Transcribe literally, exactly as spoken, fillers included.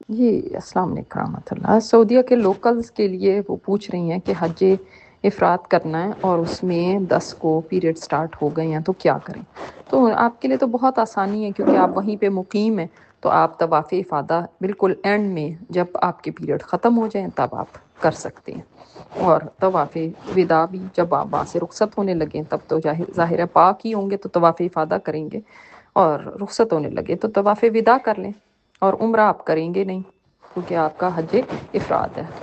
जी, अस्सलाम वालेकुम रहमतुल्लाह। सऊदीया के लोकल्स के लिए वो पूछ रही हैं कि हज इफ़रात करना है और उसमें दस को पीरियड स्टार्ट हो गए हैं तो क्या करें? तो आपके लिए तो बहुत आसानी है क्योंकि आप वहीं पे मुक़ीम हैं, तो आप तवाफ़े इफ़ादा बिल्कुल एंड में जब आपके पीरियड ख़त्म हो जाएँ तब आप कर सकते हैं। और तवाफ़े विदा भी जब आप वहाँ से रुख़सत होने लगें तब तो ज़ाहिर ज़ाहिर है पाक ही होंगे तो तवाफ़े इफ़ादा करेंगे और रुख़सत होने लगे तो तवाफ़े विदा कर लें और उम्रा आप करेंगे नहीं क्योंकि आपका हज इफ़रात है।